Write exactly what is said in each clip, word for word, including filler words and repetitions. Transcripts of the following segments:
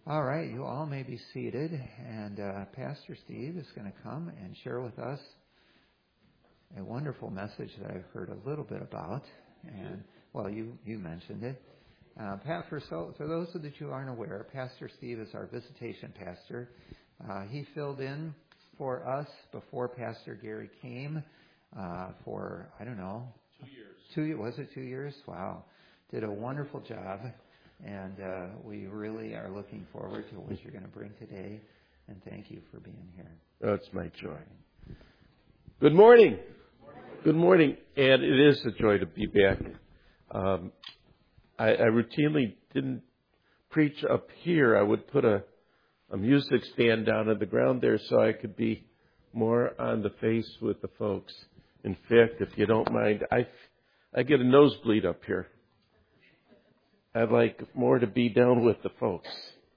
All right, you all may be seated, and uh, Pastor Steve is going to come and share with us a wonderful message that I've heard a little bit about, and well, you you mentioned it. Uh, Pat, for so for those of that you aren't aware, Pastor Steve is our visitation pastor. Uh, he filled in for us before Pastor Gary came uh, for I don't know two years. Two was it two years? Wow, did a wonderful job. And uh, we really are looking forward to what you're going to bring today. And thank you for being here. Oh, it's my joy. Good morning. Good morning. And it is a joy to be back. Um, I, I routinely didn't preach up here. I would put a, a music stand down on the ground there so I could be more on the face with the folks. In fact, if you don't mind, I, I get a nosebleed up here. I'd like more to be down with the folks.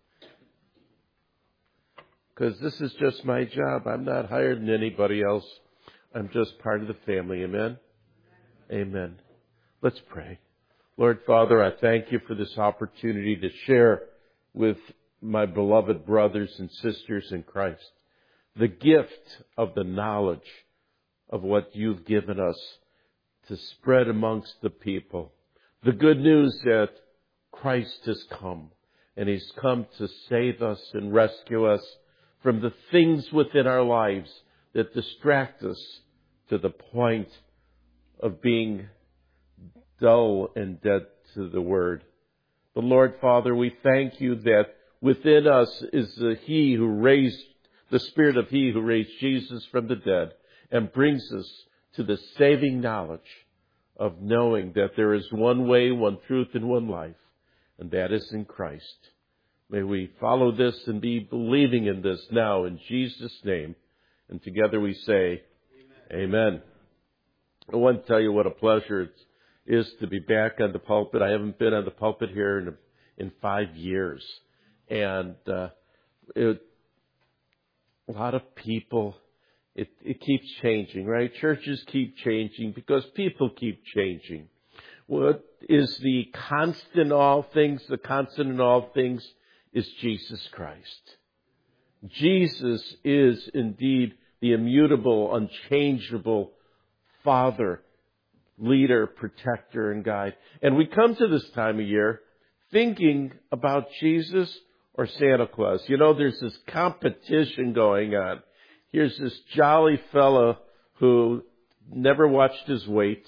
Because this is just my job. I'm not higher than anybody else. I'm just part of the family. Amen? Amen. Let's pray. Lord Father, I thank you for this opportunity to share with my beloved brothers and sisters in Christ the gift of the knowledge of what you've given us to spread amongst the people. The good news that Christ has come, and He's come to save us and rescue us from the things within our lives that distract us to the point of being dull and dead to the Word. But Lord Father, we thank you that within us is the He who raised, the Spirit of He who raised Jesus from the dead and brings us to the saving knowledge of knowing that there is one way, one truth, and one life. And that is in Christ. May we follow this and be believing in this now in Jesus' name. And together we say, Amen. Amen. I want to tell you what a pleasure it is to be back on the pulpit. I haven't been on the pulpit here in, in five years. And uh, it, a lot of people, it, it keeps changing, right? Churches keep changing because people keep changing. What is the constant in all things? The constant in all things is Jesus Christ. Jesus is indeed the immutable, unchangeable Father, leader, protector, and guide. And we come to this time of year thinking about Jesus or Santa Claus. You know, there's this competition going on. Here's this jolly fellow who never watched his weight.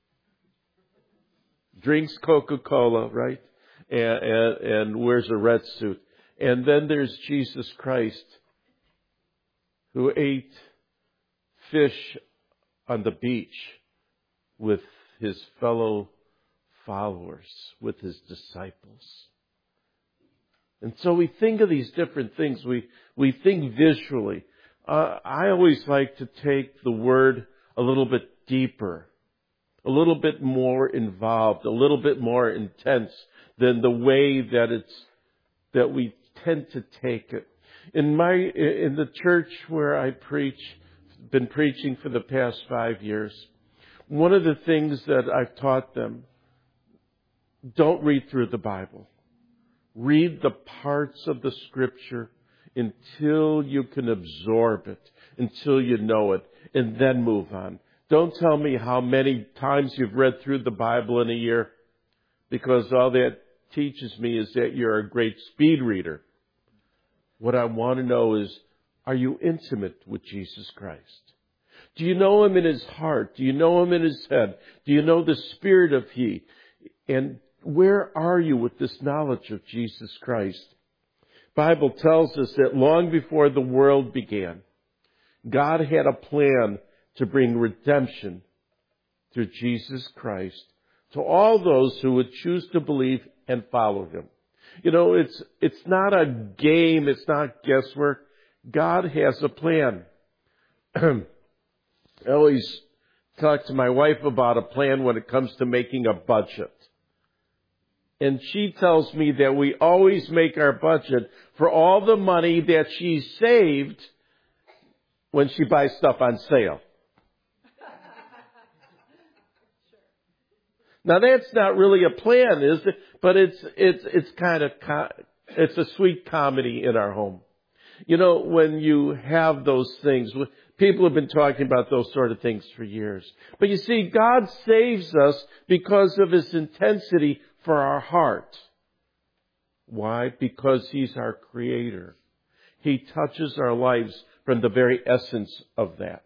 Drinks Coca-Cola, right? And, and, and wears a red suit. And then there's Jesus Christ, who ate fish on the beach with his fellow followers, with his disciples. And so we think of these different things. We, we think visually. Uh, I always like to take the word a little bit deeper, a little bit more involved, a little bit more intense than the way that it's, that we tend to take it. In my, in the church where I preach, been preaching for the past five years, one of the things that I've taught them, don't read through the Bible. Read the parts of the Scripture until you can absorb it, until you know it, and then move on. Don't tell me how many times you've read through the Bible in a year, because all that teaches me is that you're a great speed reader. What I want to know is, are you intimate with Jesus Christ? Do you know Him in His heart? Do you know Him in His head? Do you know the Spirit of He? And where are you with this knowledge of Jesus Christ? The Bible tells us that long before the world began, God had a plan to bring redemption through Jesus Christ to all those who would choose to believe and follow Him. You know, it's it's not a game, it's not guesswork. God has a plan. I always talk to my wife about a plan when it comes to making a budget. And she tells me that we always make our budget for all the money that she saved when she buys stuff on sale. Now that's not really a plan, is it? But it's it's it's kind of It's a sweet comedy in our home. You know, when you have those things, people have been talking about those sort of things for years. But you see, God saves us because of His intensity for our heart. Why? Because He's our Creator. He touches our lives from the very essence of that.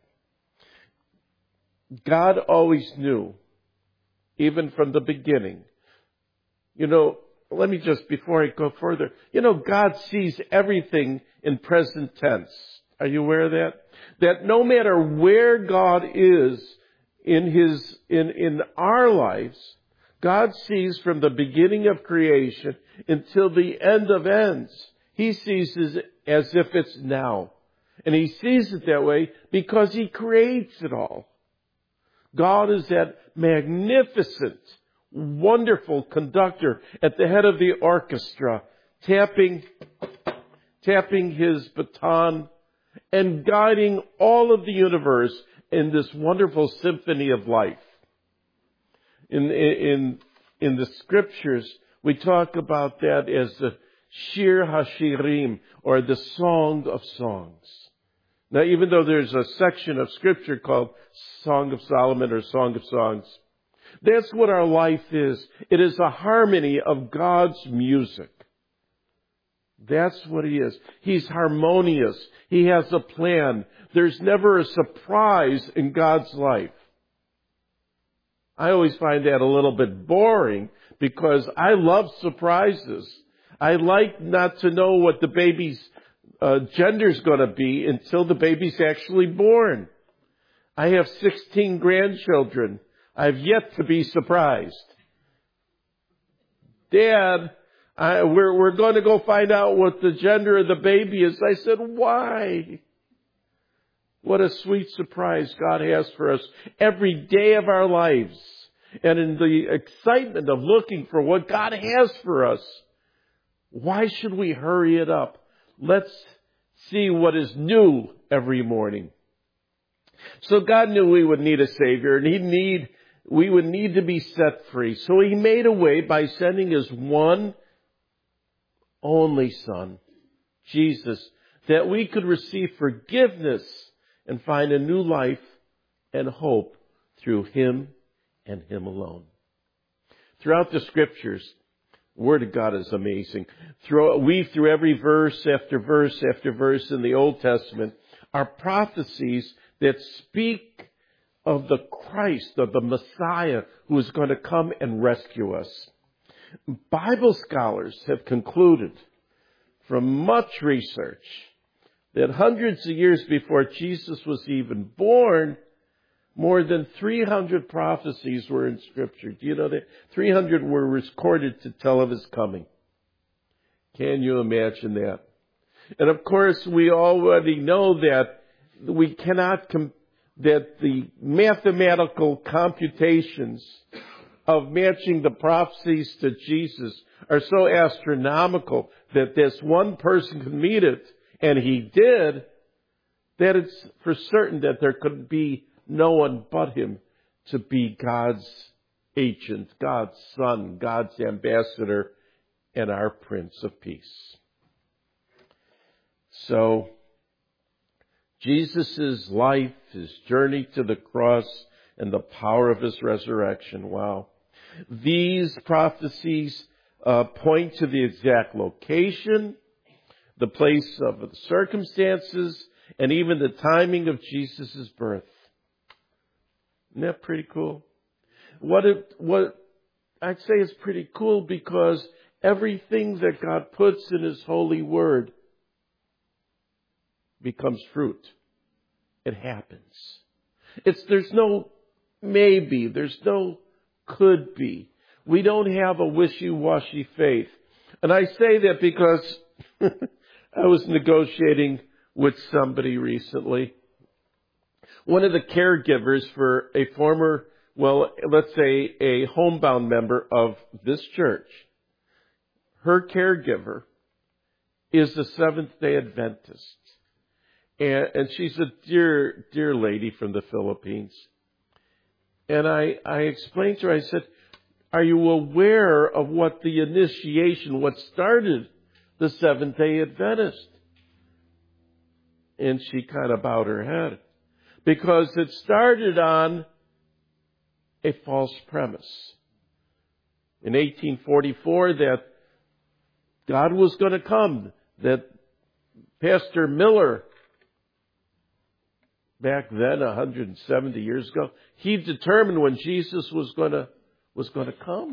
God always knew, even from the beginning. You know, let me just, before I go further, you know, God sees everything in present tense. Are you aware of that? That no matter where God is in His, in, in our lives, God sees from the beginning of creation until the end of ends. He sees it as if it's now. And He sees it that way because He creates it all. God is that magnificent, wonderful conductor at the head of the orchestra, tapping, tapping His baton and guiding all of the universe in this wonderful symphony of life. In, in, in the scriptures, we talk about that as the Shir HaShirim, or the Song of Songs. Now, even though there's a section of scripture called Song of Solomon or Song of Songs, that's what our life is. It is a harmony of God's music. That's what He is. He's harmonious. He has a plan. There's never a surprise in God's life. I always find that a little bit boring because I love surprises. I like not to know what the baby's uh, gender's going to be until the baby's actually born. I have sixteen grandchildren. I've yet to be surprised. Dad, I, we're, we're going to go find out what the gender of the baby is. I said, why? What a sweet surprise God has for us every day of our lives. And in the excitement of looking for what God has for us, why should we hurry it up? Let's see what is new every morning. So God knew we would need a Savior, and He need, we would need to be set free. So He made a way by sending His one only Son, Jesus, that we could receive forgiveness and find a new life and hope through Him and Him alone. Throughout the Scriptures, the Word of God is amazing. Through, weave through every verse after verse after verse in the Old Testament are prophecies that speak of the Christ, of the Messiah who is going to come and rescue us. Bible scholars have concluded from much research that hundreds of years before Jesus was even born, more than three hundred prophecies were in Scripture. Do you know that? three hundred were recorded to tell of His coming. Can you imagine that? And of course, we already know that we cannot, com- that the mathematical computations of matching the prophecies to Jesus are so astronomical that this one person could meet it, and he did, that it's for certain that there could be no one but Him to be God's agent, God's Son, God's ambassador, and our Prince of Peace. So, Jesus' life, His journey to the cross, and the power of His resurrection. Wow. These prophecies uh, point to the exact location, the place of the circumstances, and even the timing of Jesus' birth. Isn't that pretty cool? What it, what I'd say is pretty cool because everything that God puts in His holy word becomes fruit. It happens. It's, there's no maybe. There's no could be. We don't have a wishy-washy faith. And I say that because I was negotiating with somebody recently. One of the caregivers for a former, well, let's say a homebound member of this church, her caregiver is a Seventh-day Adventist. And, and she's a dear, dear lady from the Philippines. And I, I explained to her, I said, are you aware of what the initiation, what started the Seventh-day Adventist. And she kind of bowed her head because it started on a false premise. In eighteen forty-four, that God was going to come, that Pastor Miller, back then, one hundred seventy years ago, he determined when Jesus was going to was going to come.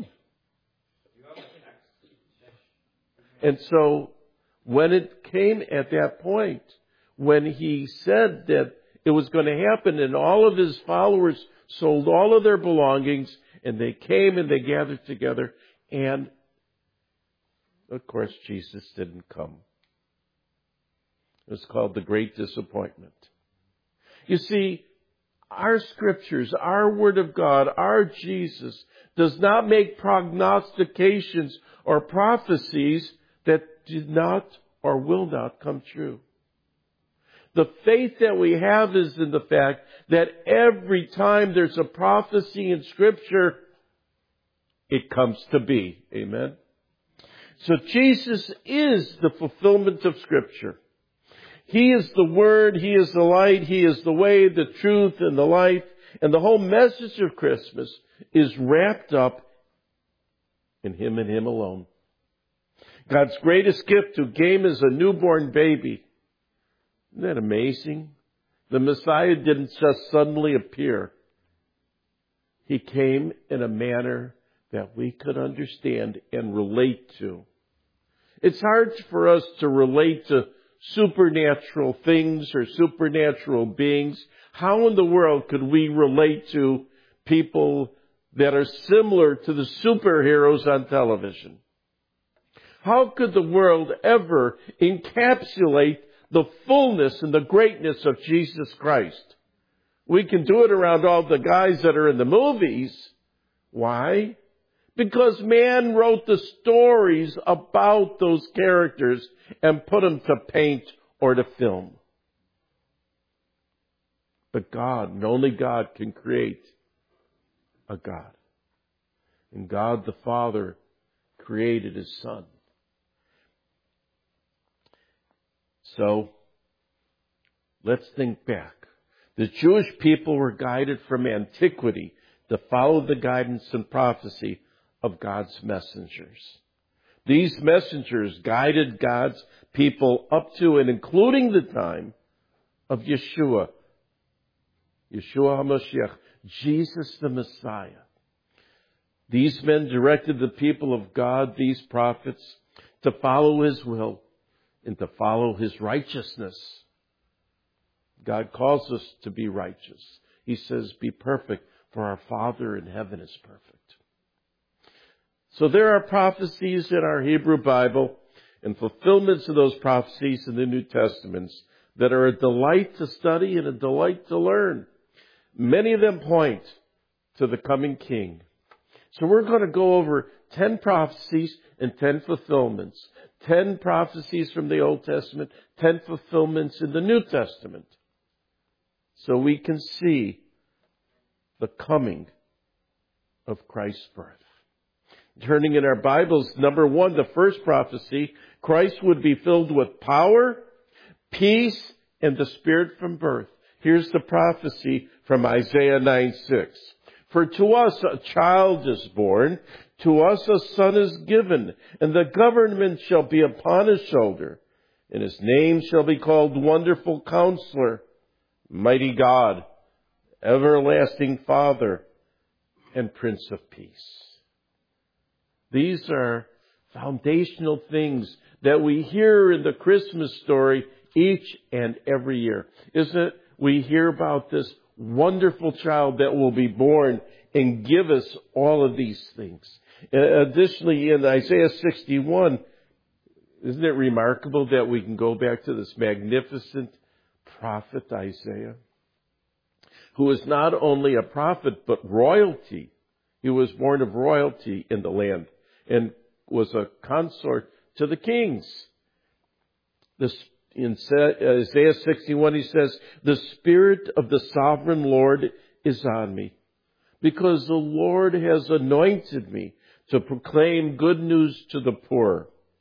And so, when it came at that point, when he said that it was going to happen, and all of his followers sold all of their belongings, and they came and they gathered together, and of course, Jesus didn't come. It was called the Great Disappointment. You see, our scriptures, our Word of God, our Jesus, does not make prognostications or prophecies that did not or will not come true. The faith that we have is in the fact that every time there's a prophecy in Scripture, it comes to be. Amen? So Jesus is the fulfillment of Scripture. He is the Word, He is the light, He is the way, the truth, and the life. And the whole message of Christmas is wrapped up in Him and Him alone. God's greatest gift who came as a newborn baby. Isn't that amazing? The Messiah didn't just suddenly appear. He came in a manner that we could understand and relate to. It's hard for us to relate to supernatural things or supernatural beings. How in the world could we relate to people that are similar to the superheroes on television? How could the world ever encapsulate the fullness and the greatness of Jesus Christ? We can do it around all the guys that are in the movies. Why? Because man wrote the stories about those characters and put them to paint or to film. But God, and only God, can create a God. And God the Father created His Son. So, let's think back. The Jewish people were guided from antiquity to follow the guidance and prophecy of God's messengers. These messengers guided God's people up to and including the time of Yeshua. Yeshua HaMashiach, Jesus the Messiah. These men directed the people of God, these prophets, to follow His will and to follow His righteousness. God calls us to be righteous. He says, be perfect, for our Father in heaven is perfect. So there are prophecies in our Hebrew Bible and fulfillments of those prophecies in the New Testaments that are a delight to study and a delight to learn. Many of them point to the coming King. So we're going to go over ten prophecies and ten fulfillments. Ten prophecies from the Old Testament, ten fulfillments in the New Testament. So we can see the coming of Christ's birth. Turning in our Bibles, number one, the first prophecy, Christ would be filled with power, peace, and the Spirit from birth. Here's the prophecy from Isaiah nine six. For to us a child is born, to us a son is given, and the government shall be upon his shoulder, and his name shall be called Wonderful Counselor, Mighty God, Everlasting Father, and Prince of Peace. These are foundational things that we hear in the Christmas story each and every year. Isn't it? We hear about this wonderful child that will be born and give us all of these things. Additionally, in Isaiah sixty-one, isn't it remarkable that we can go back to this magnificent prophet Isaiah, who is not only a prophet but royalty. He was born of royalty in the land and was a consort to the kings. This, in Isaiah sixty-one, he says, the Spirit of the Sovereign Lord is on me, because the Lord has anointed me to proclaim good news to the poor.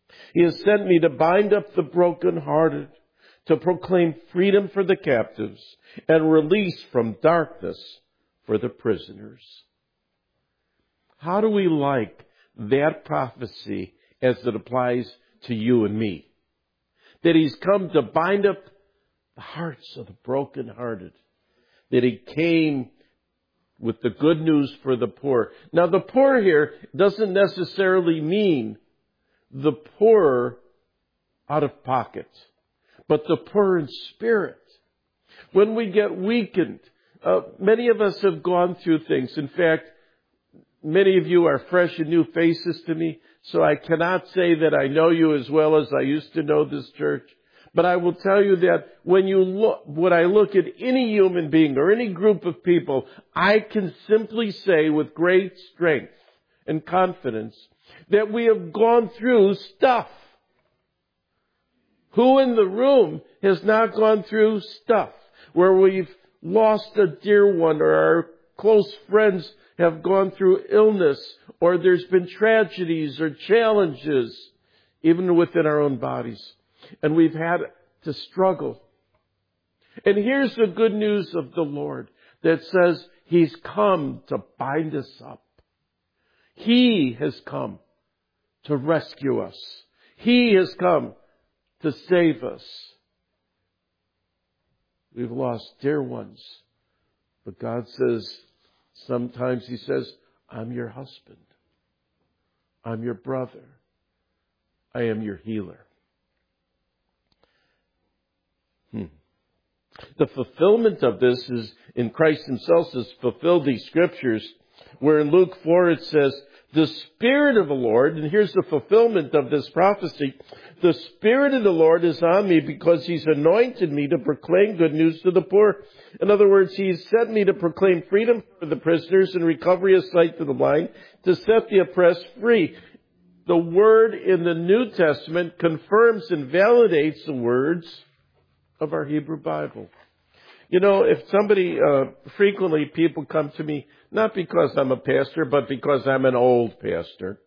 He has sent me to bind up the brokenhearted, to proclaim freedom for the captives, and release from darkness for the prisoners. How do we like that prophecy as it applies to you and me? That He's come to bind up the hearts of the brokenhearted. That He came with the good news for the poor. Now, the poor here doesn't necessarily mean the poor out of pocket, but the poor in spirit. When we get weakened, uh, many of us have gone through things. In fact, many of you are fresh and new faces to me, so I cannot say that I know you as well as I used to know this church. But I will tell you that when you look, when I look at any human being or any group of people, I can simply say with great strength and confidence that we have gone through stuff. Who in the room has not gone through stuff where we've lost a dear one, or our close friends have gone through illness, or there's been tragedies or challenges even within our own bodies? And we've had to struggle. And here's the good news of the Lord that says He's come to bind us up. He has come to rescue us. He has come to save us. We've lost dear ones. But God says, sometimes He says, I'm your husband. I'm your brother. I am your healer. Hmm. The fulfillment of this is in Christ Himself has fulfilled these scriptures, where in Luke four it says, the Spirit of the Lord, and here's the fulfillment of this prophecy, the Spirit of the Lord is on me because He's anointed me to proclaim good news to the poor. In other words, He's sent me to proclaim freedom for the prisoners and recovery of sight to the blind, to set the oppressed free. The word in the New Testament confirms and validates the words of our Hebrew Bible. You know, if somebody, uh, frequently people come to me, not because I'm a pastor, but because I'm an old pastor.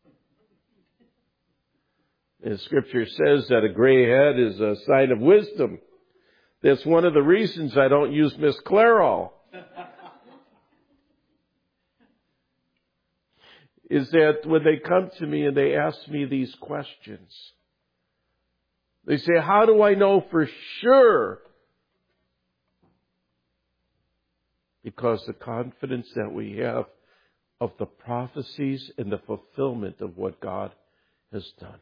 The Scripture says that a gray head is a sign of wisdom. That's one of the reasons I don't use Miss Clairol. Is that when they come to me and they ask me these questions, they say, how do I know for sure? Because the confidence that we have of the prophecies and the fulfillment of what God has done.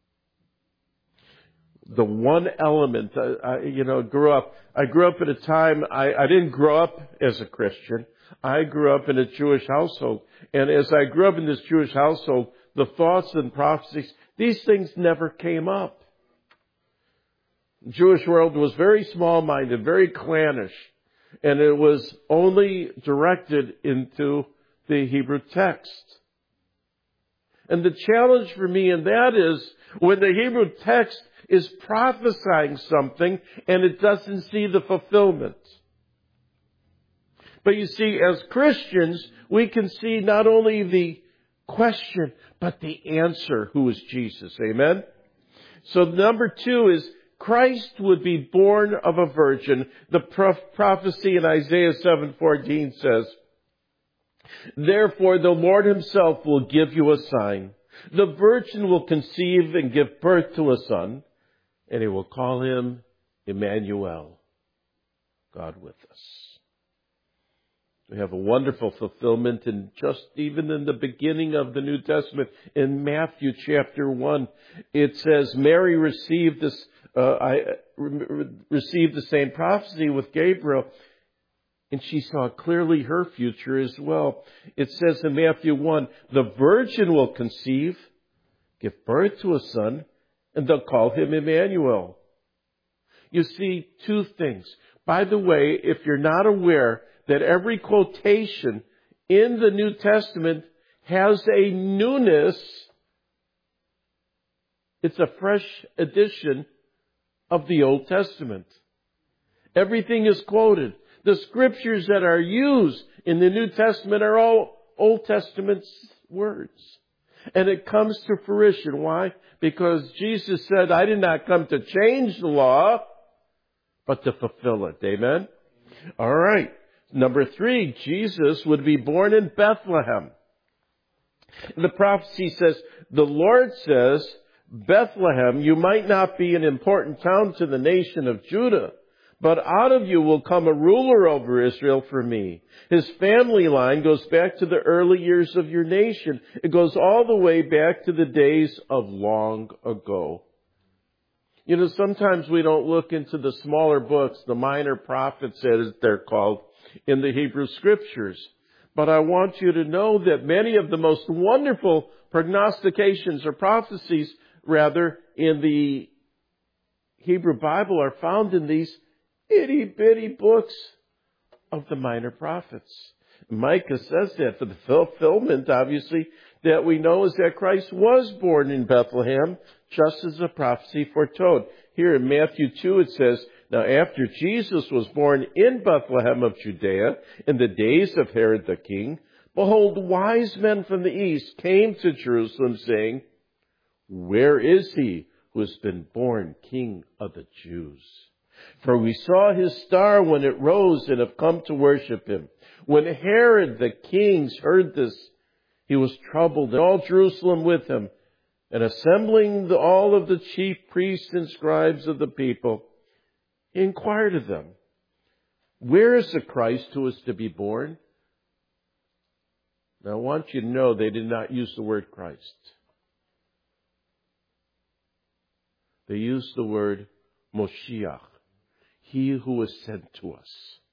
The one element, uh, I, you know, grew up, I grew up at a time, I, I didn't grow up as a Christian. I grew up in a Jewish household. And as I grew up in this Jewish household, the thoughts and prophecies, these things never came up. The Jewish world was very small-minded, very clannish. And it was only directed into the Hebrew text. And the challenge for me in that is when the Hebrew text is prophesying something and it doesn't see the fulfillment. But you see, as Christians, we can see not only the question, but the answer, who is Jesus. Amen? So number two is Christ would be born of a virgin. The prophecy in Isaiah seven fourteen says, therefore the Lord Himself will give you a sign. The virgin will conceive and give birth to a son, and He will call Him Emmanuel, God with us. We have a wonderful fulfillment in just even in the beginning of the New Testament. In Matthew chapter one, it says Mary received this, uh, I re- received the same prophecy with Gabriel, and she saw clearly her future as well. It says in Matthew one, the virgin will conceive, give birth to a son, and they'll call Him Emmanuel. You see, two things. By the way, if you're not aware that every quotation in the New Testament has a newness, it's a fresh edition of the Old Testament. Everything is quoted. The scriptures that are used in the New Testament are all Old Testament words. And it comes to fruition. Why? Because Jesus said, I did not come to change the law, but to fulfill it. Amen? All right. Number three, Jesus would be born in Bethlehem. The prophecy says, the Lord says, Bethlehem, you might not be an important town to the nation of Judah, but out of you will come a ruler over Israel for me. His family line goes back to the early years of your nation. It goes all the way back to the days of long ago. You know, sometimes we don't look into the smaller books, the minor prophets as they're called, in the Hebrew Scriptures. But I want you to know that many of the most wonderful prognostications or prophecies, rather, in the Hebrew Bible are found in these itty-bitty books of the minor prophets. Micah says that for the fulfillment, obviously, that we know is that Christ was born in Bethlehem, just as the prophecy foretold. Here in Matthew two it says, now after Jesus was born in Bethlehem of Judea, in the days of Herod the king, behold, wise men from the east came to Jerusalem, saying, where is he who has been born King of the Jews? For we saw his star when it rose and have come to worship him. When Herod the king heard this, he was troubled, and all Jerusalem with him. And assembling the, all of the chief priests and scribes of the people, he inquired of them, where is the Christ who is to be born? Now I want you to know they did not use the word Christ. They used the word Moshiach, he who was sent to us.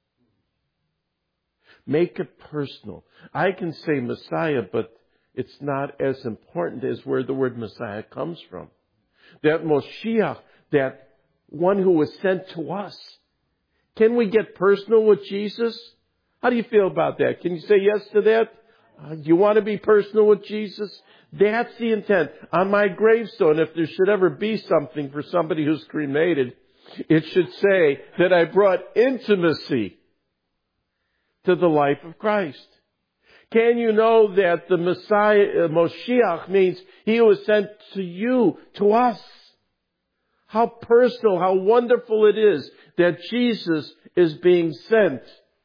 Make it personal. I can say Messiah, but it's not as important as where the word Messiah comes from. That Moshiach, that one who was sent to us. Can we get personal with Jesus? How do you feel about that? Can you say yes to that? Uh, do you want to be personal with Jesus? That's the intent. On my gravestone, if there should ever be something for somebody who's cremated, it should say that I brought intimacy to the life of Christ. Can you know that the Messiah, uh, Moshiach, means he was sent to you, to us? How personal, how wonderful it is that Jesus is being sent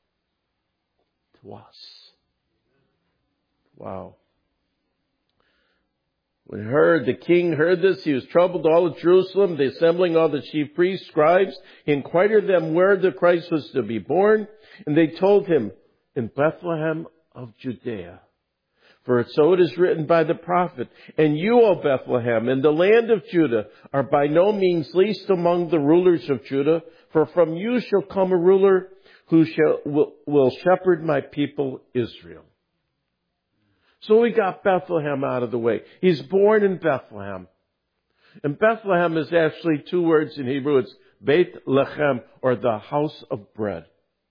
to us. Wow. When heard, the king heard this, he was troubled, all of Jerusalem, the assembling all the chief priests, scribes. He inquired of them where the Christ was to be born. And they told him, in Bethlehem of Judea. For so it is written by the prophet, and you, O Bethlehem, in the land of Judah, are by no means least among the rulers of Judah, for from you shall come a ruler who shall will, will shepherd my people Israel. So we got Bethlehem out of the way. He's born in Bethlehem. And Bethlehem is actually two words in Hebrew. It's Beit Lechem, or the house of bread.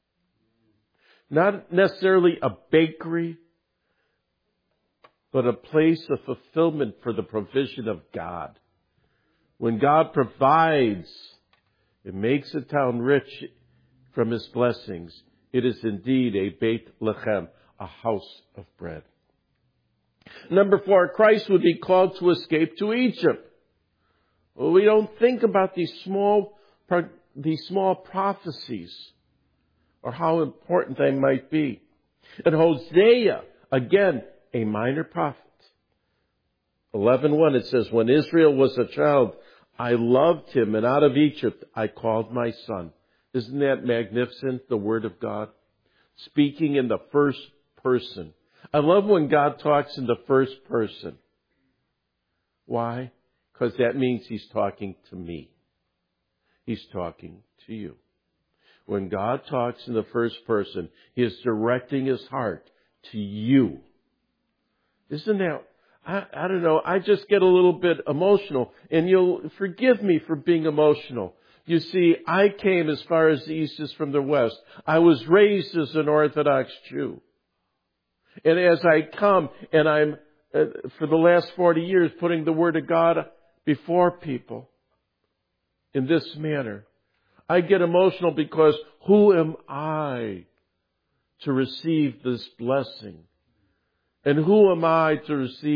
Not necessarily a bakery, but a place of fulfillment for the provision of God. When God provides, it makes a town rich from his blessings. It is indeed a Beit Lechem, a house of bread. Number four, Christ would be called to escape to Egypt. Well, we don't think about these small, these small prophecies or how important they might be. And Hosea, again, a minor prophet. eleven one, it says, when Israel was a child, I loved him, and out of Egypt I called my son. Isn't that magnificent, the Word of God? Speaking in the first person. I love when God talks in the first person. Why? Because that means he's talking to me. He's talking to you. When God talks in the first person, he is directing his heart to you. Isn't that, I, I don't know, I just get a little bit emotional, and you'll forgive me for being emotional. You see, I came as far as the east is from the west. I was raised as an Orthodox Jew. And as I come, and I'm, uh, for the last forty years, putting the Word of God before people in this manner, I get emotional because who am I to receive this blessing? And who am I to receive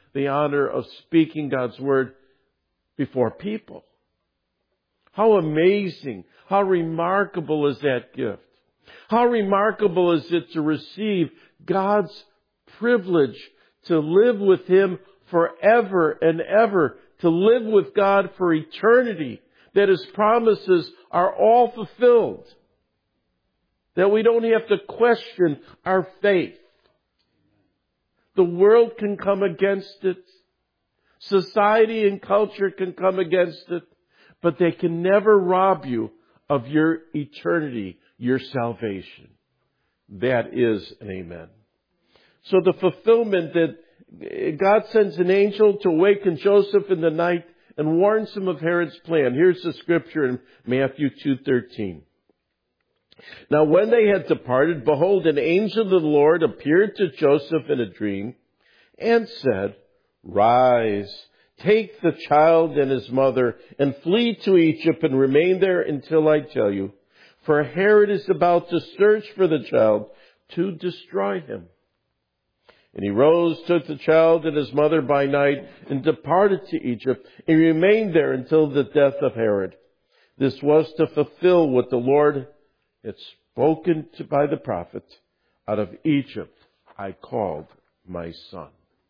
the honor of speaking God's word before people. How amazing, how remarkable is that gift? How remarkable is it to receive God's privilege to live with Him forever and ever, to live with God for eternity, that His promises are all fulfilled, that we don't have to question our faith. The world can come against it. Society and culture can come against it. But they can never rob you of your eternity, your salvation. That is an amen. So the fulfillment that God sends an angel to awaken Joseph in the night and warns him of Herod's plan. Here's the scripture in Matthew two thirteen. Now when they had departed, behold, an angel of the Lord appeared to Joseph in a dream and said, Rise, take the child and his mother and flee to Egypt and remain there until I tell you. For Herod is about to search for the child to destroy him. And he rose, took the child and his mother by night and departed to Egypt and remained there until the death of Herod. This was to fulfill what the Lord had spoken to by the prophet. Out of Egypt I called my son.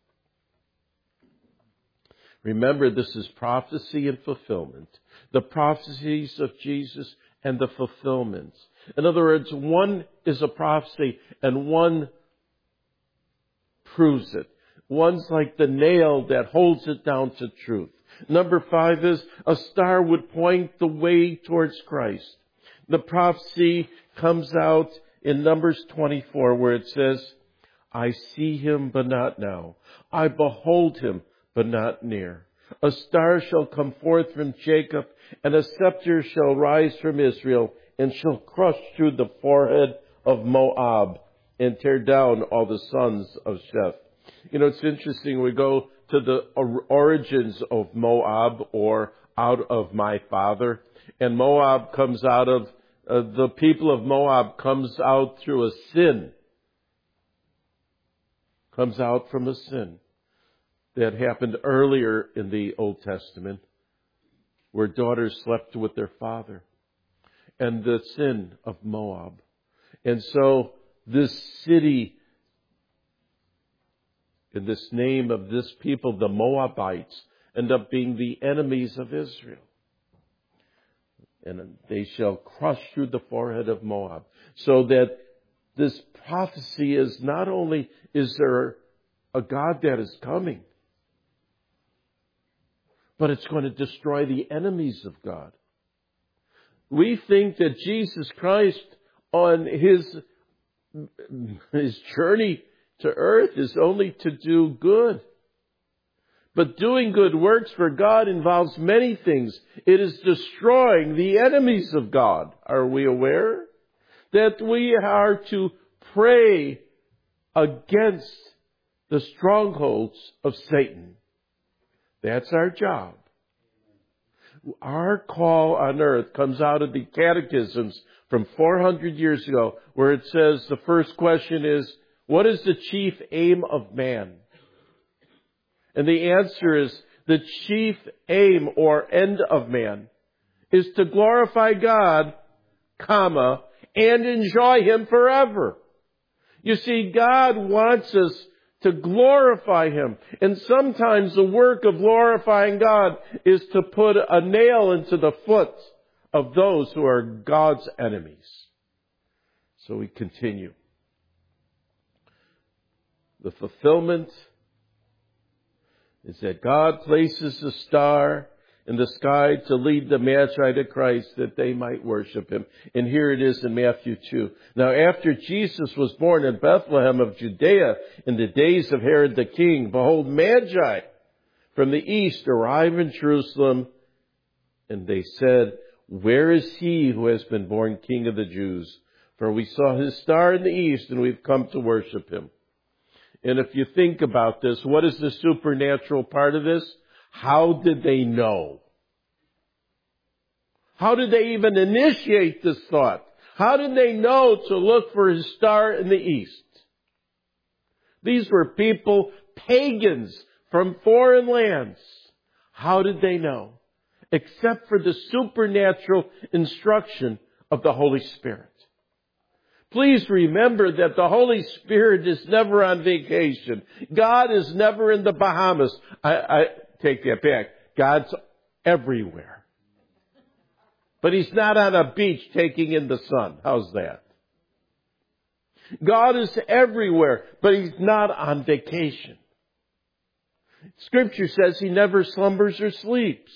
Remember, this is prophecy and fulfillment. The prophecies of Jesus and the fulfillments. In other words, one is a prophecy and one proves it. One's like the nail that holds it down to truth. Number five is a star would point the way towards Christ. The prophecy comes out in Numbers twenty-four where it says, I see him, but not now. I behold him, but not near. A star shall come forth from Jacob, and a scepter shall rise from Israel, and shall crush through the forehead of Moab, and tear down all the sons of Sheth. You know, it's interesting, we go to the origins of Moab, or out of my father, and Moab comes out of, uh, the people of Moab comes out through a sin. Comes out from a sin that happened earlier in the Old Testament, where daughters slept with their father, and the sin of Moab. And so this city, in this name of this people, the Moabites, end up being the enemies of Israel. And they shall crush through the forehead of Moab. So that this prophecy is not only is there a God that is coming, but it's going to destroy the enemies of God. We think that Jesus Christ on his, his journey to earth is only to do good. But doing good works for God involves many things. It is destroying the enemies of God. Are we aware? That we are to pray against the strongholds of Satan. That's our job. Our call on earth comes out of the catechisms from four hundred years ago, where it says the first question is, what is the chief aim of man? And the answer is, the chief aim or end of man is to glorify God, comma, and enjoy Him forever. You see, God wants us to glorify Him. And sometimes the work of glorifying God is to put a nail into the foot of those who are God's enemies. So we continue. The fulfillment is that God places a star in the sky to lead the Magi to Christ that they might worship Him. And here it is in Matthew two. Now after Jesus was born in Bethlehem of Judea in the days of Herod the king, behold, Magi from the east arrived in Jerusalem, and they said, Where is he who has been born King of the Jews? For we saw his star in the east, and we've come to worship him. And if you think about this, what is the supernatural part of this? How did they know? How did they even initiate this thought? How did they know to look for his star in the east? These were people, pagans, from foreign lands. How did they know? Except for the supernatural instruction of the Holy Spirit. Please remember that the Holy Spirit is never on vacation. God is never in the Bahamas. I, I take that back. God's everywhere. But He's not on a beach taking in the sun. How's that? God is everywhere, but He's not on vacation. Scripture says He never slumbers or sleeps.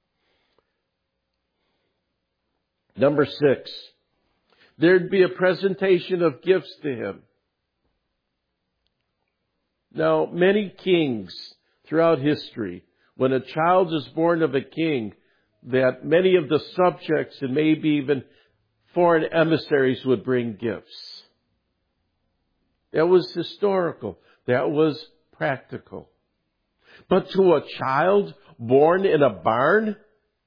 Number six, there'd be a presentation of gifts to Him. Now, many kings throughout history, when a child is born of a king, that many of the subjects and maybe even foreign emissaries would bring gifts. That was historical. That was practical. But to a child born in a barn,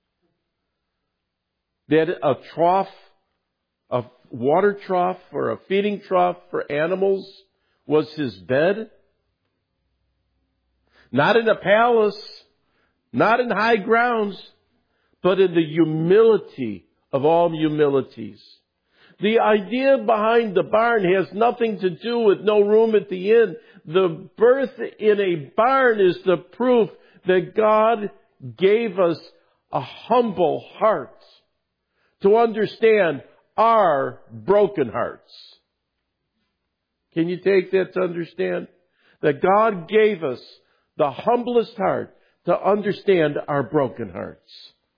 that a trough, a water trough or a feeding trough for animals was his bed. Not in a palace, not in high grounds, but in the humility of all humilities. The idea behind the barn has nothing to do with no room at the inn. The birth in a barn is the proof that God gave us a humble heart to understand our broken hearts. Can you take that to understand? That God gave us the humblest heart to understand our broken hearts.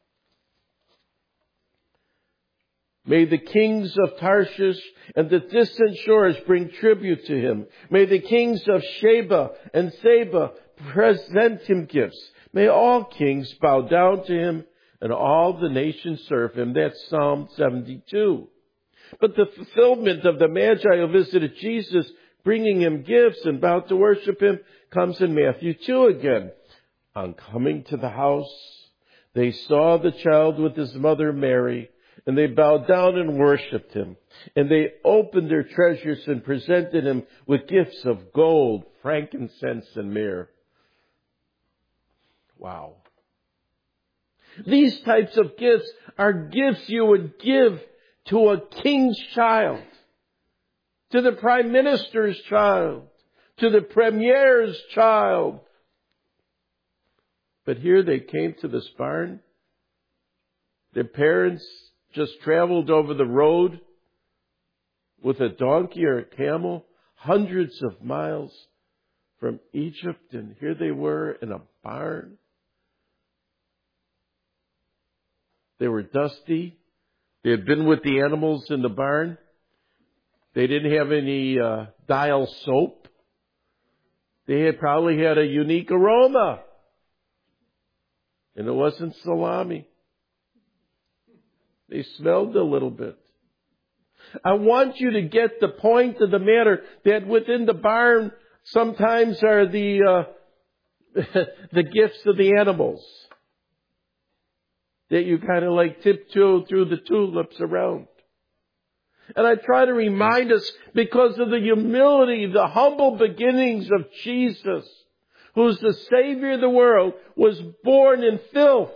May the kings of Tarshish and the distant shores bring tribute to Him. May the kings of Sheba and Seba present Him gifts. May all kings bow down to Him and all the nations serve Him. That's Psalm seventy-two. But the fulfillment of the Magi who visited Jesus, bringing Him gifts and bowed to worship Him, comes in Matthew two again. On coming to the house, they saw the child with His mother Mary, and they bowed down and worshipped Him. And they opened their treasures and presented Him with gifts of gold, frankincense, and myrrh. Wow. These types of gifts are gifts you would give to a king's child, to the prime minister's child, to the premier's child. But here they came to this barn. Their parents just traveled over the road with a donkey or a camel, hundreds of miles from Egypt, and here they were in a barn. They were dusty. They had been with the animals in the barn. They didn't have any uh, dial soap. They had probably had a unique aroma. And it wasn't salami. They smelled a little bit. I want you to get the point of the matter that within the barn sometimes are the uh, the gifts of the animals that you kind of like tiptoe through the tulips around. And I try to remind us, because of the humility, the humble beginnings of Jesus, who's the Savior of the world, was born in filth,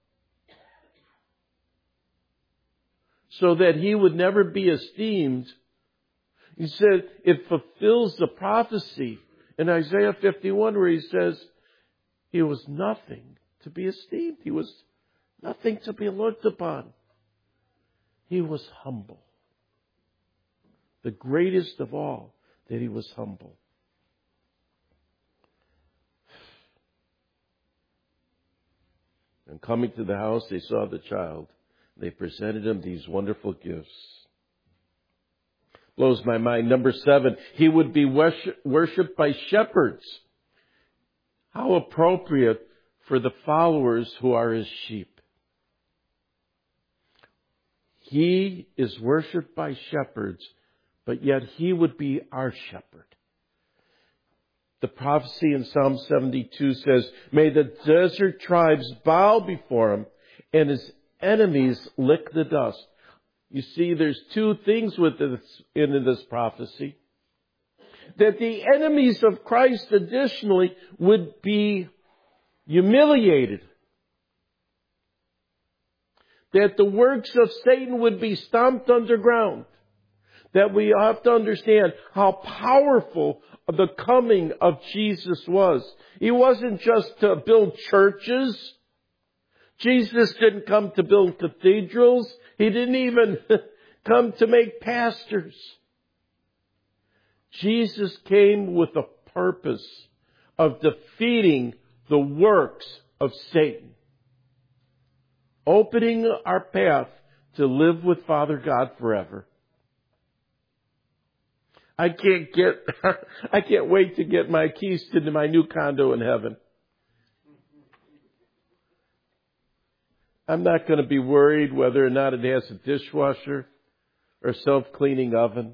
so that He would never be esteemed. He said it fulfills the prophecy in Isaiah fifty-one where He says He was nothing to be esteemed. He was nothing to be looked upon. He was humble. The greatest of all, that He was humble. And coming to the house, they saw the child. They presented Him these wonderful gifts. Blows my mind. Number seven, He would be worshipped by shepherds. How appropriate for the followers who are His sheep. He is worshipped by shepherds, but yet He would be our shepherd. The prophecy in Psalm seventy-two says, may the desert tribes bow before Him, and His enemies lick the dust. You see, there's two things with this, in this prophecy. that the enemies of Christ additionally would be humiliated. That the works of Satan would be stomped underground. That we have to understand how powerful the coming of Jesus was. He wasn't just to build churches. Jesus didn't come to build cathedrals. He didn't even come to make pastors. Jesus came with the purpose of defeating the works of Satan. Opening our path to live with Father God forever. I can't get, I can't wait to get my keys to my new condo in heaven. I'm not going to be worried whether or not it has a dishwasher or self-cleaning oven.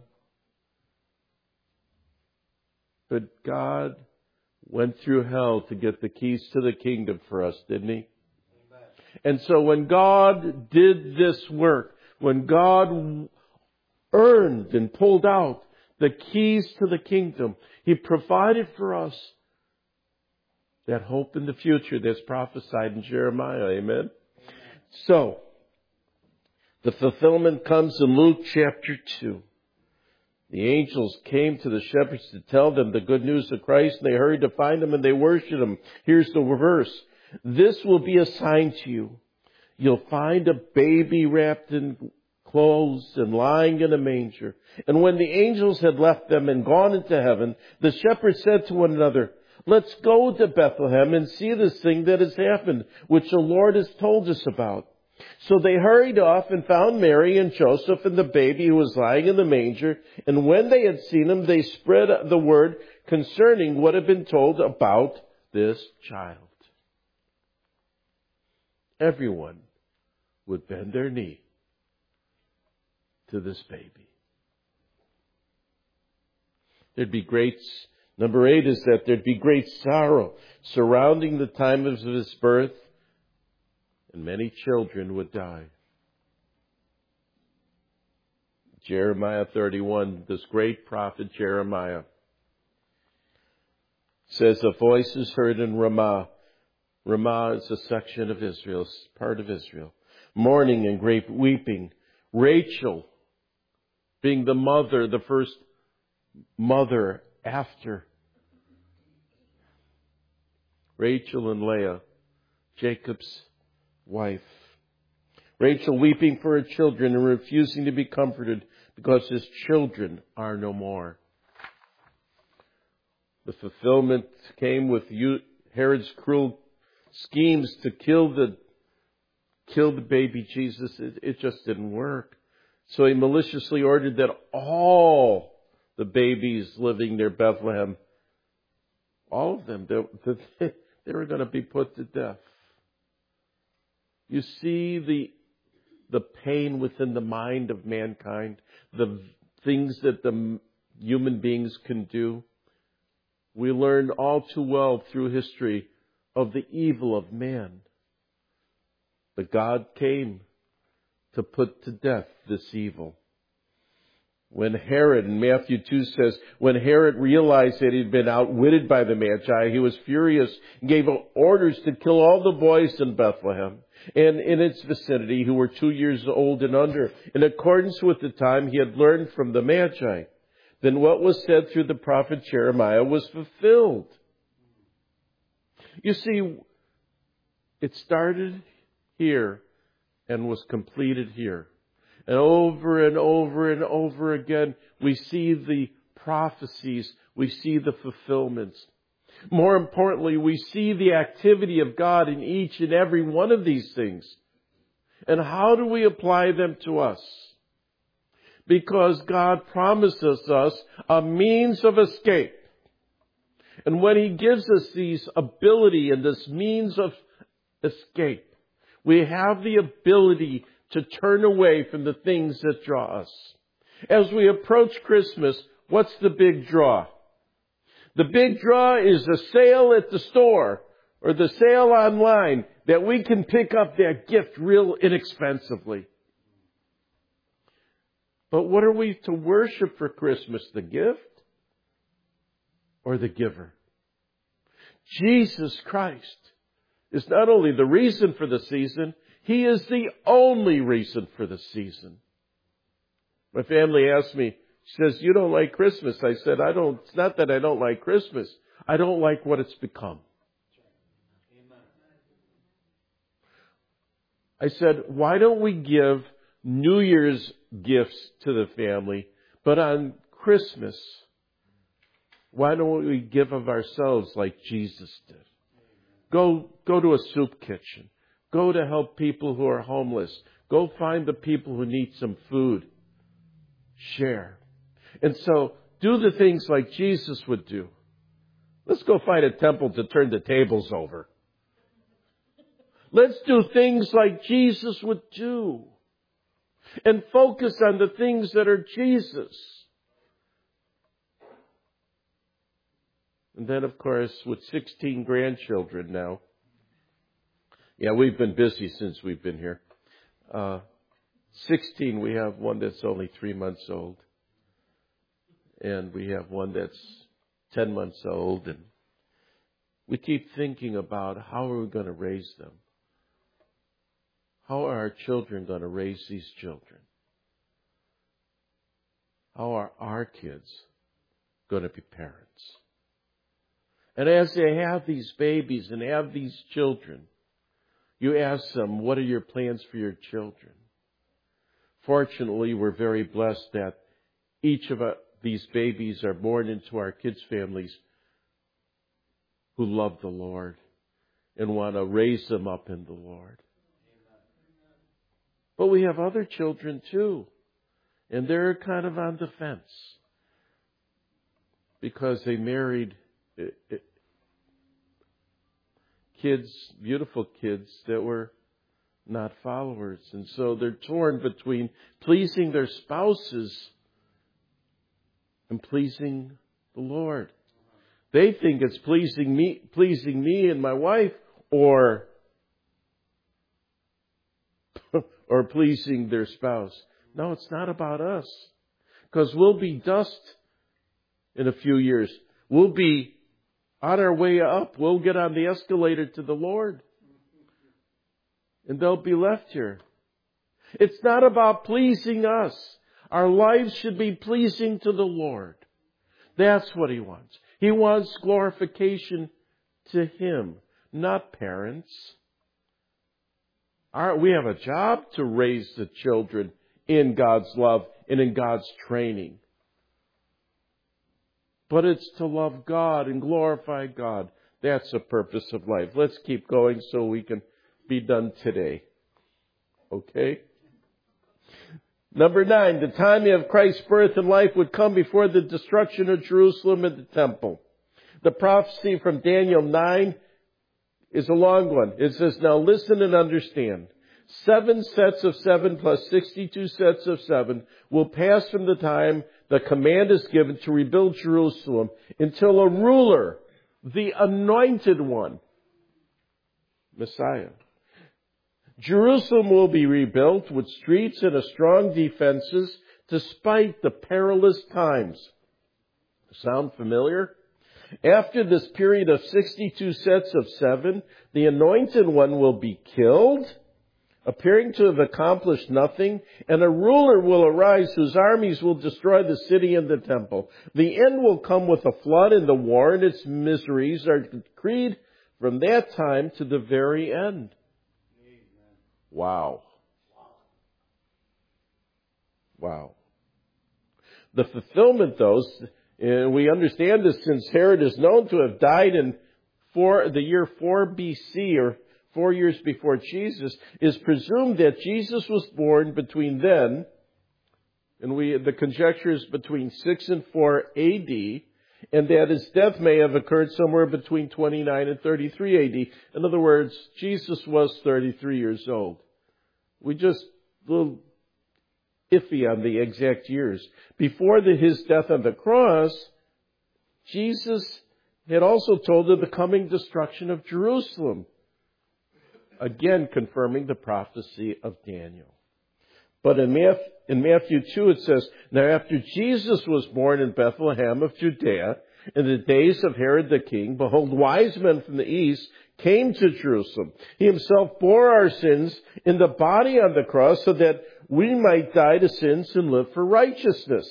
But God went through hell to get the keys to the kingdom for us, didn't He? Amen. And so when God did this work, when God earned and pulled out the keys to the kingdom, He provided for us that hope in the future that's prophesied in Jeremiah. Amen? Amen. So, the fulfillment comes in Luke chapter two. The angels came to the shepherds to tell them the good news of Christ, and they hurried to find Him and they worshiped Him. Here's the verse. This will be a sign to you. You'll find a baby wrapped in clothes and lying in a manger. And when the angels had left them and gone into heaven, the shepherds said to one another, let's go to Bethlehem and see this thing that has happened, which the Lord has told us about. So they hurried off and found Mary and Joseph and the baby who was lying in the manger. And when they had seen Him, they spread the word concerning what had been told about this child. Everyone would bend their knee to this baby. There'd be great, number eight is that there'd be great sorrow surrounding the time of His birth, and many children would die. Jeremiah thirty-one, this great prophet Jeremiah says, a voice is heard in Ramah. Ramah is a section of Israel, part of Israel. Mourning and great weeping. Rachel, being the mother, the first mother after Rachel and Leah, Jacob's wife. Rachel weeping for her children and refusing to be comforted because his children are no more. The fulfillment came with Herod's cruel schemes to kill the kill the baby Jesus. It, it just didn't work. So he maliciously ordered that all the babies living near Bethlehem, all of them, they, they were going to be put to death. You see the the pain within the mind of mankind, the things that the human beings can do. We learn all too well through history of the evil of man. But God came to put to death this evil. When Herod, in Matthew two says, when Herod realized that he'd been outwitted by the Magi, he was furious and gave orders to kill all the boys in Bethlehem and in its vicinity who were two years old and under, in accordance with the time he had learned from the Magi. Then what was said through the prophet Jeremiah was fulfilled. You see, it started here and was completed here. And over and over and over again, we see the prophecies, we see the fulfillments. More importantly, we see the activity of God in each and every one of these things. And how do we apply them to us? Because God promises us a means of escape. And when He gives us these ability and this means of escape, we have the ability to turn away from the things that draw us. As we approach Christmas, what's the big draw? The big draw is the sale at the store or the sale online that we can pick up that gift real inexpensively. But what are we to worship for Christmas? The gift or the giver. Jesus Christ is not only the reason for the season, He is the only reason for the season. My family asked me, she says, you don't like Christmas. I said, I don't, it's not that I don't like Christmas. I don't like what it's become. I said, why don't we give New Year's gifts to the family, but on Christmas, why don't we give of ourselves like Jesus did? Go, go to a soup kitchen. Go to help people who are homeless. Go find the people who need some food. Share. And so, do the things like Jesus would do. Let's go find a temple to turn the tables over. Let's do things like Jesus would do. And focus on the things that are Jesus. And then, of course, with sixteen grandchildren now. Yeah, we've been busy since we've been here. Uh, sixteen, we have one that's only three months old. And we have one that's ten months old. And we keep thinking about how are we going to raise them? How are our children going to raise these children? How are our kids going to be parents? And as they have these babies and have these children, you ask them, what are your plans for your children? Fortunately, we're very blessed that each of these babies are born into our kids' families who love the Lord and want to raise them up in the Lord. But we have other children too, and they're kind of on the fence because they married kids, beautiful kids that were not followers. And so they're torn between pleasing their spouses and pleasing the Lord. They think it's pleasing me, pleasing me and my wife, or or pleasing their spouse. No, it's not about us. Because we'll be dust in a few years. We'll be on our way up. We'll get on the escalator to the Lord. And they'll be left here. It's not about pleasing us. Our lives should be pleasing to the Lord. That's what He wants. He wants glorification to Him, not parents. Our, we have a job to raise the children in God's love and in God's training. But it's to love God and glorify God. That's the purpose of life. Let's keep going so we can be done today. Okay? Number nine, the timing of Christ's birth and life would come before the destruction of Jerusalem and the temple. The prophecy from Daniel nine is a long one. It says, now listen and understand. Seven sets of seven plus sixty-two sets of seven will pass from the time the command is given to rebuild Jerusalem until a ruler, the anointed one, Messiah. Jerusalem will be rebuilt with streets and a strong defenses despite the perilous times. Sound familiar? After this period of sixty-two sets of seven, the anointed one will be killed, appearing to have accomplished nothing, and a ruler will arise whose armies will destroy the city and the temple. The end will come with a flood, and the war and its miseries are decreed from that time to the very end. Wow. Wow. The fulfillment, though, and we understand this since Herod is known to have died in four, the year four B C, or four years before Jesus, is presumed that Jesus was born between then, and we the conjecture is between six and four A D, and that his death may have occurred somewhere between twenty-nine and thirty-three A D. In other words, Jesus was thirty-three years old. We just a little iffy on the exact years. Before the, his death on the cross, Jesus had also told of the coming destruction of Jerusalem. Again, confirming the prophecy of Daniel. But in Matthew two, it says, now after Jesus was born in Bethlehem of Judea, In the days of Herod the king, behold, wise men from the east came to Jerusalem. He himself bore our sins in the body on the cross so that we might die to sins and live for righteousness.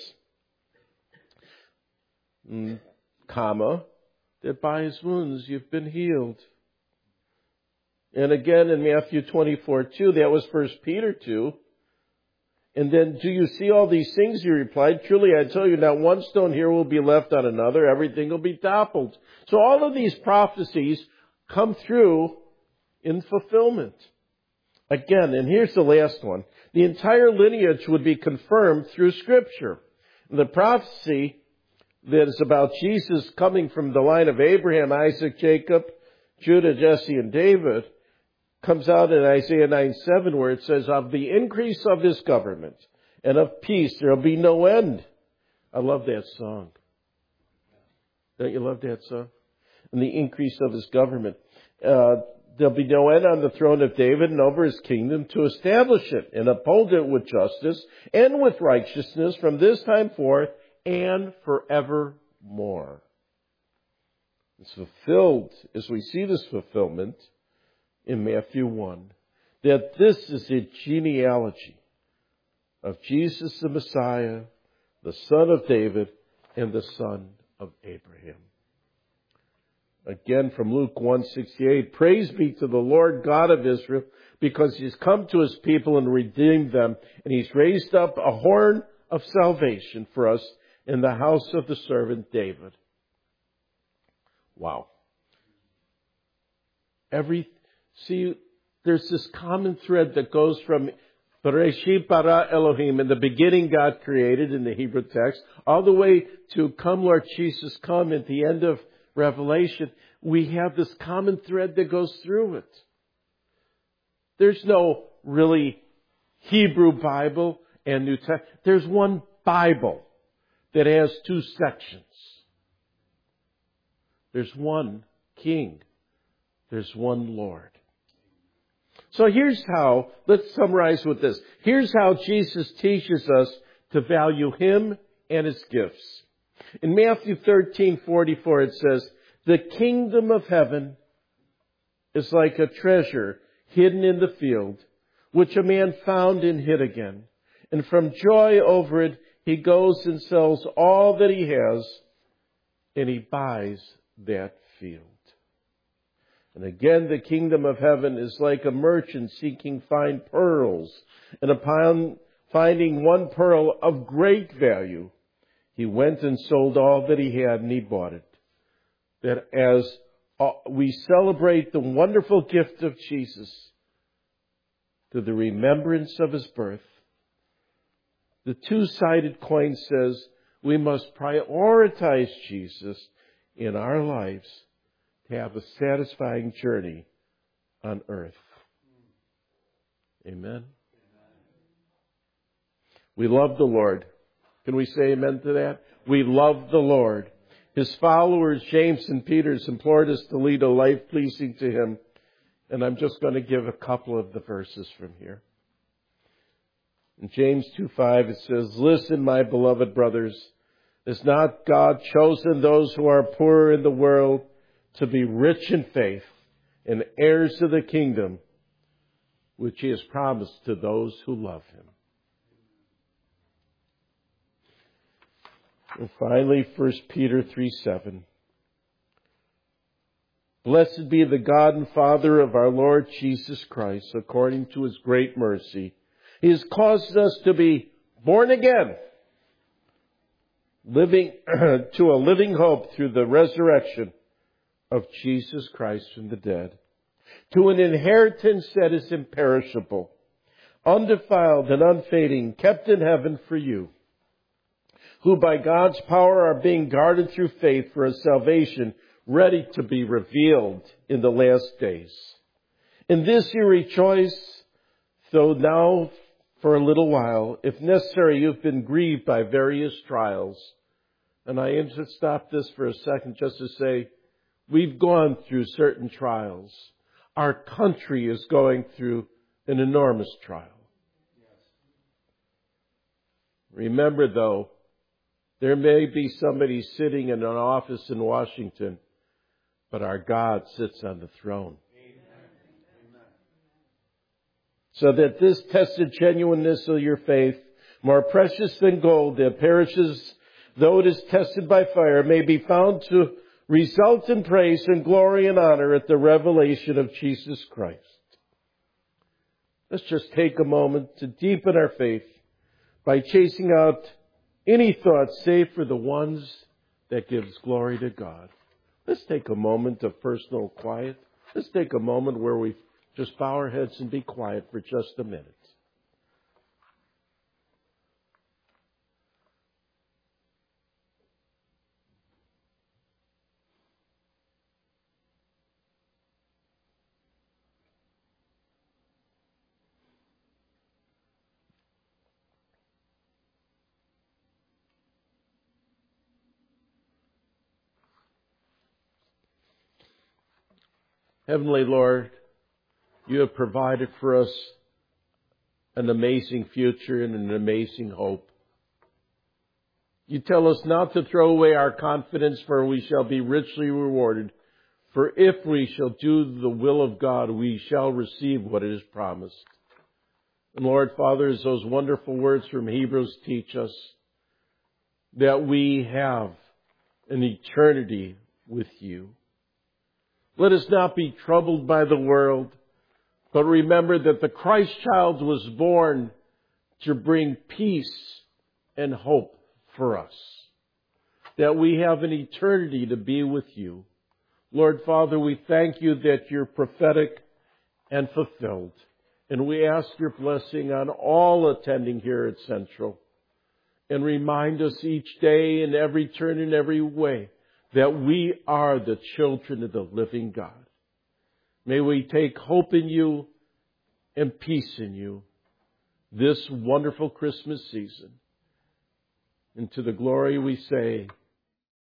Mm, comma, that by his wounds you've been healed. And again in Matthew twenty-four two, that was First Peter two. And then, do you see all these things? He replied, truly I tell you, not one stone here will be left on another. Everything will be toppled. So all of these prophecies come through in fulfillment. Again, and here's the last one. The entire lineage would be confirmed through Scripture. The prophecy that is about Jesus coming from the line of Abraham, Isaac, Jacob, Judah, Jesse, and David comes out in Isaiah nine seven, where it says, of the increase of his government and of peace there will be no end. I love that song. Don't you love that song? And the increase of his government. Uh, there'll be no end on the throne of David and over his kingdom, to establish it and uphold it with justice and with righteousness from this time forth and forevermore. It's fulfilled as we see this fulfillment in Matthew one, that this is a genealogy of Jesus the Messiah, the son of David, and the son of Abraham. Again from Luke one sixty-eight, praise be to the Lord God of Israel, because he's come to his people and redeemed them, and he's raised up a horn of salvation for us in the house of the servant David. Wow. Every See, there's this common thread that goes from Bereshit bara Elohim, in the beginning God created in the Hebrew text, all the way to come Lord Jesus come at the end of Revelation. We have this common thread that goes through it. There's no really Hebrew Bible and New Testament. There's one Bible that has two sections. There's one King. There's one Lord. So here's how, let's summarize with this. Here's how Jesus teaches us to value Him and His gifts. In Matthew thirteen forty-four it says, the kingdom of heaven is like a treasure hidden in the field, which a man found and hid again. And from joy over it, he goes and sells all that he has, and he buys that field. And again, the kingdom of heaven is like a merchant seeking fine pearls. And upon finding one pearl of great value, he went and sold all that he had, and he bought it. That as we celebrate the wonderful gift of Jesus to the remembrance of His birth, the two-sided coin says we must prioritize Jesus in our lives to have a satisfying journey on earth. Amen. We love the Lord. Can we say amen to that? We love the Lord. His followers, James and Peter, implored us to lead a life pleasing to Him. And I'm just going to give a couple of the verses from here. In James two five it says, listen, my beloved brothers, has not God chosen those who are poor in the world to be rich in faith and heirs of the kingdom, which He has promised to those who love Him? And finally, First Peter three seven. Blessed be the God and Father of our Lord Jesus Christ, according to His great mercy. He has caused us to be born again, living to a living hope through the resurrection of Jesus Christ from the dead, to an inheritance that is imperishable, undefiled and unfading, kept in heaven for you, who by God's power are being guarded through faith for a salvation ready to be revealed in the last days. In this you rejoice, though now for a little while, if necessary, you've been grieved by various trials. And I aim to stop this for a second just to say, we've gone through certain trials. Our country is going through an enormous trial. Remember, though, There may be somebody sitting in an office in Washington, but our God sits on the throne. So that this tested genuineness of your faith, more precious than gold that perishes though it is tested by fire, may be found to result in praise and glory and honor at the revelation of Jesus Christ. Let's just take a moment to deepen our faith by chasing out any thoughts save for the ones that gives glory to God. Let's take a moment of personal quiet. Let's take a moment where we just bow our heads and be quiet for just a minute. Heavenly Lord, you have provided for us an amazing future and an amazing hope. You tell us not to throw away our confidence, for we shall be richly rewarded. For if we shall do the will of God, we shall receive what is promised. And Lord, Father, as those wonderful words from Hebrews teach us, that we have an eternity with you. Let us not be troubled by the world, but remember that the Christ child was born to bring peace and hope for us, that we have an eternity to be with you. Lord Father, we thank you that you're prophetic and fulfilled, and we ask your blessing on all attending here at Central, and remind us each day in every turn and every way that we are the children of the living God. May we take hope in you and peace in you this wonderful Christmas season. And to the glory we say,